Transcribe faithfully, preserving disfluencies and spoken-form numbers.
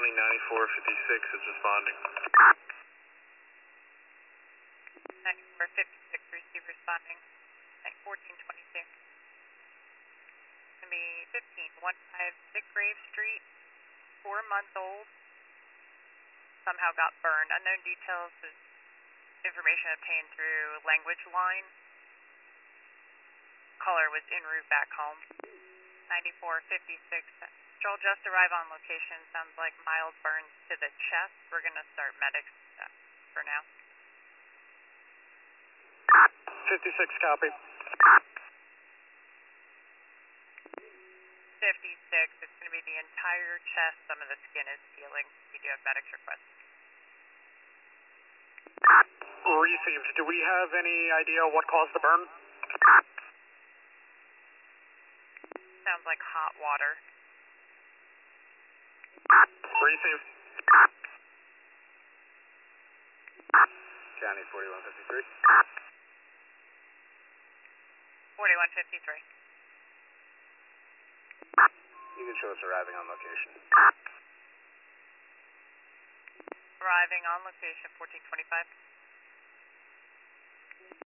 County ninety-four fifty-six is responding. ninety-four fifty-six, receive responding at fourteen twenty-two. It's going to be fifteen fifteen Grave Street, four month old, somehow got burned. Unknown details is information obtained through language line. Caller was en route back home. ninety-four fifty-six. Stroll just arrived on location. Sounds like mild burns to the chest. We're going to start medics uh, for now. fifty-six, copy. fifty-six. It's going to be the entire chest. Some of the skin is peeling. We do have medics requested. Received. Do we have any idea what caused the burn? Sounds like hot water. Received. County forty-one fifty-three. forty-one fifty-three. You can show us arriving on location. Arriving on location, fourteen twenty-five.